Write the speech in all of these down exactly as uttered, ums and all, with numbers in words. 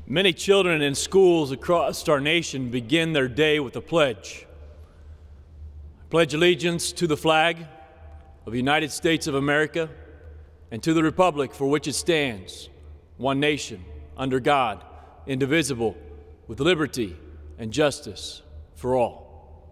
Many children in schools across our nation begin their day with a pledge. I pledge allegiance to the flag of the United States of America and to the republic for which it stands, one nation, under God, indivisible, with liberty and justice for all.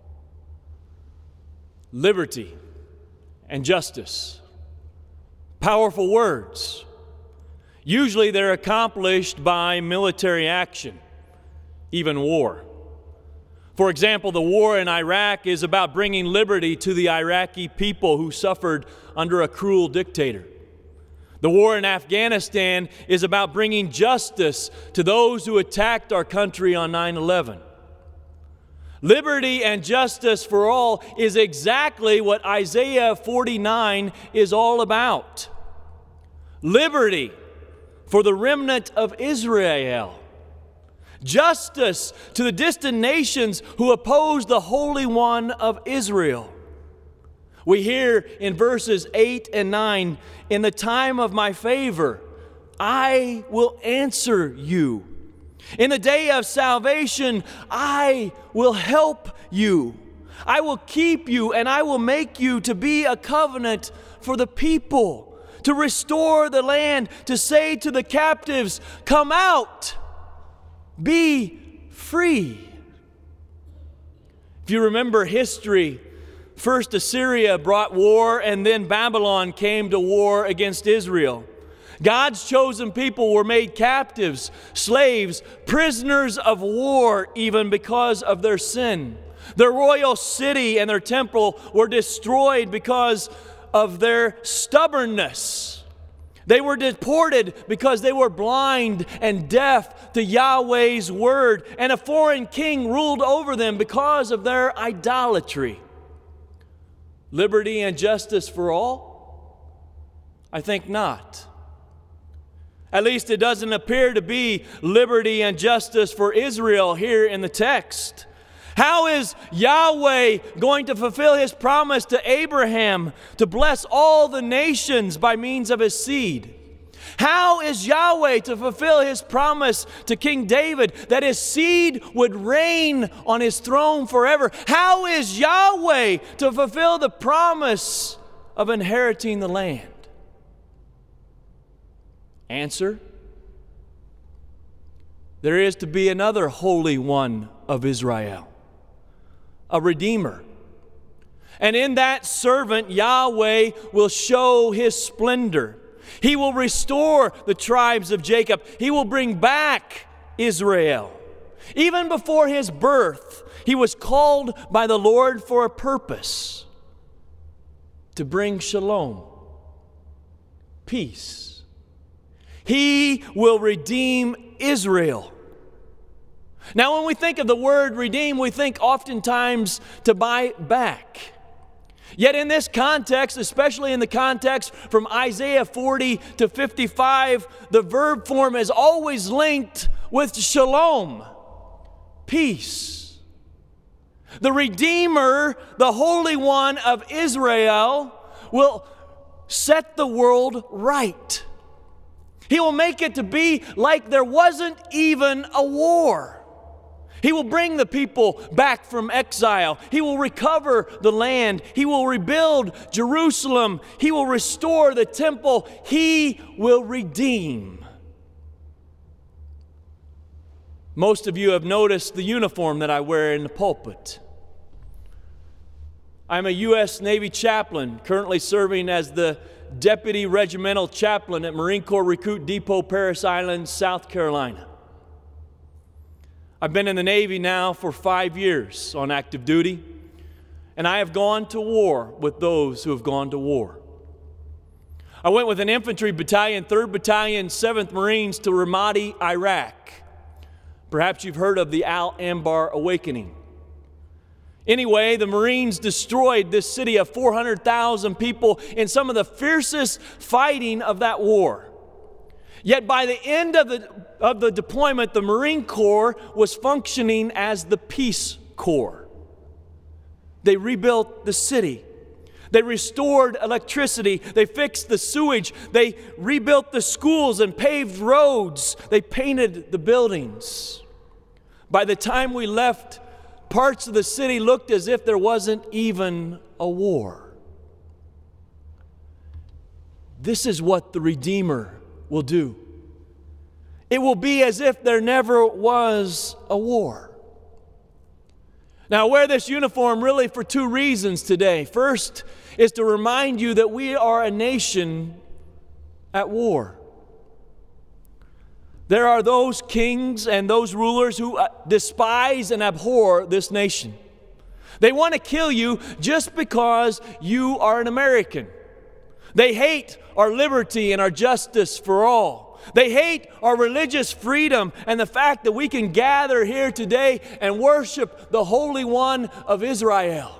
Liberty and justice. Powerful words. Usually they're accomplished by military action, even war. For example, the war in Iraq is about bringing liberty to the Iraqi people who suffered under a cruel dictator. The war in Afghanistan is about bringing justice to those who attacked our country on nine eleven. Liberty and justice for all is exactly what Isaiah forty-nine is all about. Liberty for the remnant of Israel. Justice to the distant nations who oppose the Holy One of Israel. We hear in verses eight and nine, "In the time of my favor, I will answer you. In the day of salvation, I will help you. I will keep you, and I will make you to be a covenant for the people, to restore the land, to say to the captives, 'Come out, be free.'" If you remember history, first Assyria brought war, and then Babylon came to war against Israel. God's chosen people were made captives, slaves, prisoners of war, even because of their sin. Their royal city and their temple were destroyed because of their stubbornness. They were deported because they were blind and deaf to Yahweh's word, and a foreign king ruled over them because of their idolatry. Liberty and justice for all? I think not. At least it doesn't appear to be liberty and justice for Israel here in the text. How is Yahweh going to fulfill His promise to Abraham to bless all the nations by means of his seed? How is Yahweh to fulfill His promise to King David that his seed would reign on his throne forever? How is Yahweh to fulfill the promise of inheriting the land? Answer: there is to be another Holy One of Israel, a Redeemer. And in that servant, Yahweh will show His splendor. He will restore the tribes of Jacob. He will bring back Israel. Even before His birth, He was called by the Lord for a purpose: to bring shalom, peace. He will redeem Israel. Now, when we think of the word redeem, we think oftentimes to buy back. Yet in this context, especially in the context from Isaiah forty to fifty-five, the verb form is always linked with shalom, peace. The Redeemer, the Holy One of Israel, will set the world right. He will make it to be like there wasn't even a war. He will bring the people back from exile. He will recover the land. He will rebuild Jerusalem. He will restore the temple. He will redeem. Most of you have noticed the uniform that I wear in the pulpit. I'm a U S Navy chaplain, currently serving as the Deputy Regimental Chaplain at Marine Corps Recruit Depot, Parris Island, South Carolina. I've been in the Navy now for five years on active duty, and I have gone to war with those who have gone to war. I went with an infantry battalion, third Battalion, seventh Marines to Ramadi, Iraq. Perhaps you've heard of the Al-Anbar Awakening. Anyway, the Marines destroyed this city of four hundred thousand people in some of the fiercest fighting of that war. Yet by the end of the, of the deployment, the Marine Corps was functioning as the Peace Corps. They rebuilt the city. They restored electricity. They fixed the sewage. They rebuilt the schools and paved roads. They painted the buildings. By the time we left, parts of the city looked as if there wasn't even a war. This is what the Redeemer will do. It will be as if there never was a war. Now, I wear this uniform really for two reasons today. First is to remind you that we are a nation at war. There are those kings and those rulers who despise and abhor this nation. They want to kill you just because you are an American. They hate our liberty and our justice for all. They hate our religious freedom and the fact that we can gather here today and worship the Holy One of Israel.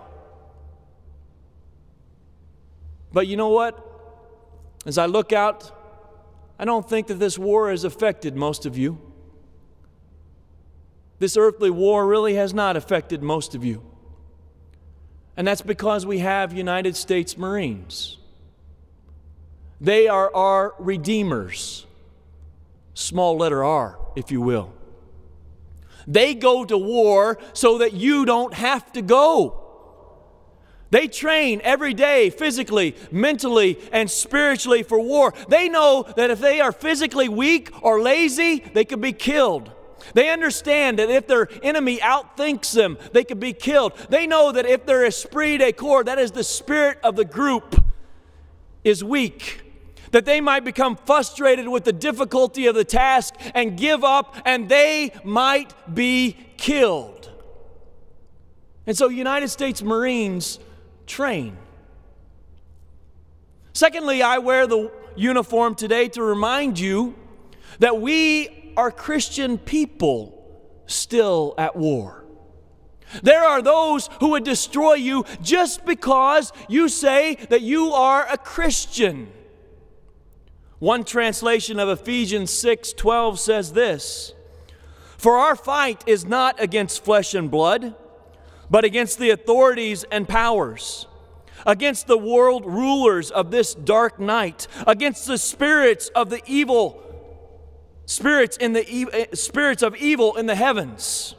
But you know what? As I look out, I don't think that this war has affected most of you. This earthly war really has not affected most of you. And that's because we have United States Marines. They are our redeemers. Small letter R, if you will. They go to war so that you don't have to go. They train every day physically, mentally, and spiritually for war. They know that if they are physically weak or lazy, they could be killed. They understand that if their enemy outthinks them, they could be killed. They know that if their esprit de corps, that is the spirit of the group, is weak, that they might become frustrated with the difficulty of the task and give up, and they might be killed. And so United States Marines train. Secondly, I wear the uniform today to remind you that we are Christian people still at war. There are those who would destroy you just because you say that you are a Christian. One translation of Ephesians six twelve says this: "For our fight is not against flesh and blood, but against the authorities and powers, against the world rulers of this dark night, against the spirits of the evil spirits in the e- spirits of evil in the heavens."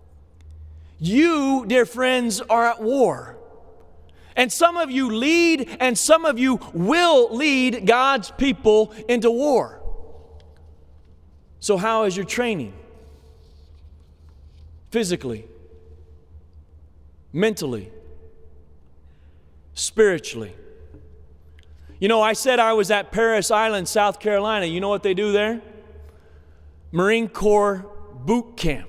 You, dear friends, are at war. And some of you lead, and some of you will lead God's people into war. So how is your training? Physically, mentally, spiritually. You know, I said I was at Parris Island, South Carolina. You know what they do there? Marine Corps boot camp.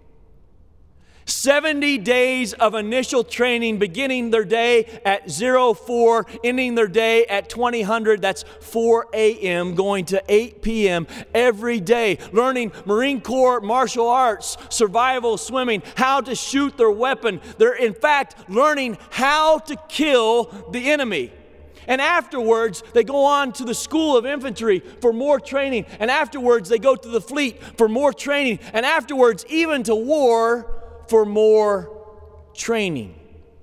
seventy days of initial training, beginning their day at zero four, ending their day at twenty hundred. That's four a.m., going to eight p.m. every day, learning Marine Corps martial arts, survival, swimming, how to shoot their weapon. They're, in fact, learning how to kill the enemy. And afterwards, they go on to the School of Infantry for more training. And afterwards, they go to the fleet for more training. And afterwards, even to war for more training.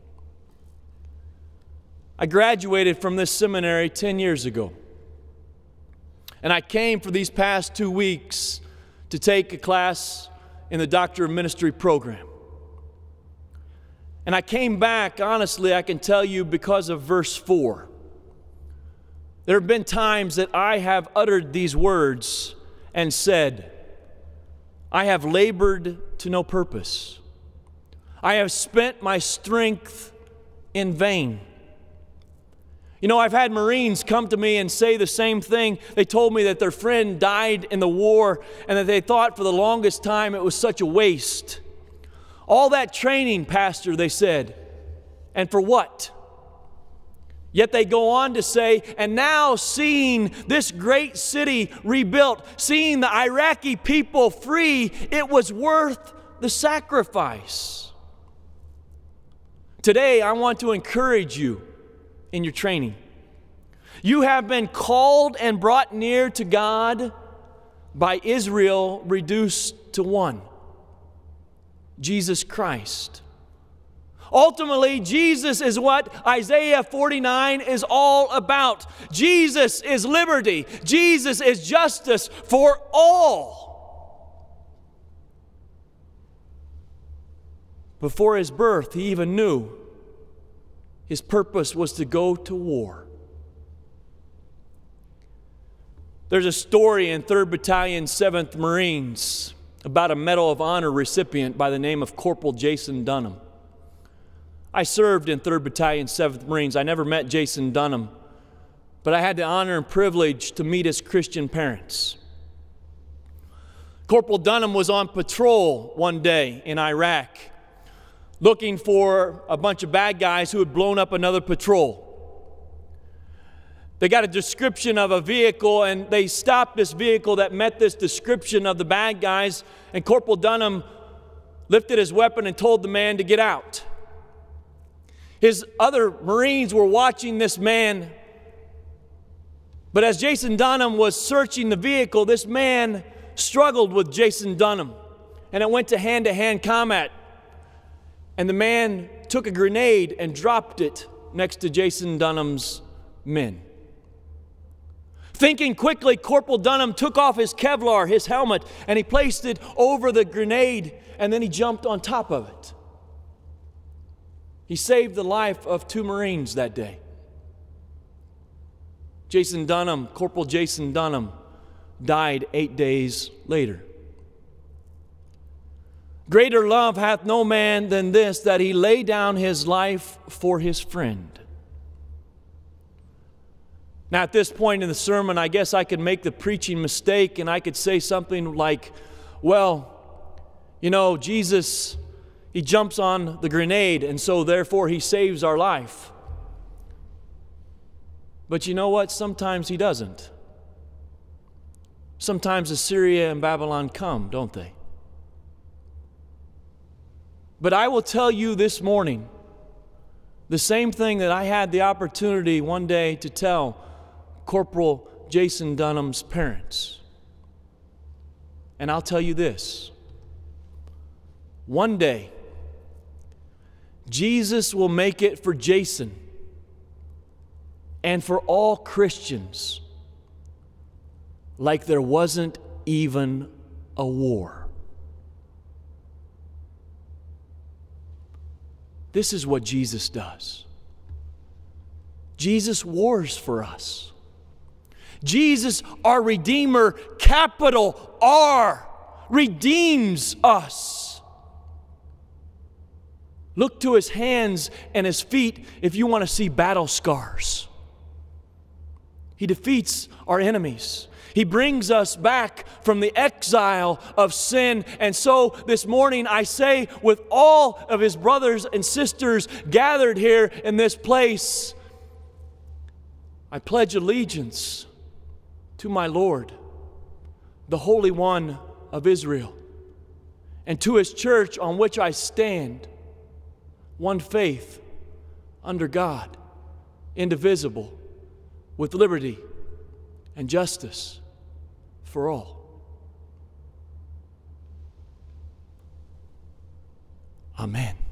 I graduated from this seminary ten years ago. And I came for these past two weeks to take a class in the Doctor of Ministry program. And I came back, honestly, I can tell you, because of verse four. There have been times that I have uttered these words and said, "I have labored to no purpose. I have spent my strength in vain." You know, I've had Marines come to me and say the same thing. They told me that their friend died in the war and that they thought for the longest time it was such a waste. All that training, Pastor, they said, and for what? Yet they go on to say, and now seeing this great city rebuilt, seeing the Iraqi people free, it was worth the sacrifice. Today, I want to encourage you in your training. You have been called and brought near to God by Israel reduced to one, Jesus Christ. Ultimately, Jesus is what Isaiah forty-nine is all about. Jesus is liberty. Jesus is justice for all. Before his birth, he even knew his purpose was to go to war. There's a story in third Battalion, seventh Marines about a Medal of Honor recipient by the name of Corporal Jason Dunham. I served in third Battalion, seventh Marines. I never met Jason Dunham, but I had the honor and privilege to meet his Christian parents. Corporal Dunham was on patrol one day in Iraq, looking for a bunch of bad guys who had blown up another patrol. They got a description of a vehicle, and they stopped this vehicle that met this description of the bad guys, and Corporal Dunham lifted his weapon and told the man to get out. His other Marines were watching this man, but as Jason Dunham was searching the vehicle, this man struggled with Jason Dunham, and it went to hand-to-hand combat. And the man took a grenade and dropped it next to Jason Dunham's men. Thinking quickly, Corporal Dunham took off his Kevlar, his helmet, and he placed it over the grenade, and then he jumped on top of it. He saved the life of two Marines that day. Jason Dunham, Corporal Jason Dunham, died eight days later. Greater love hath no man than this, that he lay down his life for his friend. Now, at this point in the sermon, I guess I could make the preaching mistake and I could say something like, well, you know, Jesus, he jumps on the grenade and so therefore he saves our life. But you know what? Sometimes he doesn't. Sometimes Assyria and Babylon come, don't they? But I will tell you this morning the same thing that I had the opportunity one day to tell Corporal Jason Dunham's parents. And I'll tell you this. One day, Jesus will make it for Jason and for all Christians like there wasn't even a war. This is what Jesus does. Jesus wars for us. Jesus, our Redeemer, capital R, redeems us. Look to his hands and his feet if you want to see battle scars. He defeats our enemies. He brings us back from the exile of sin. And so this morning I say with all of his brothers and sisters gathered here in this place, I pledge allegiance to my Lord, the Holy One of Israel, and to his church on which I stand, one faith under God, indivisible, with liberty and justice for all. Amen.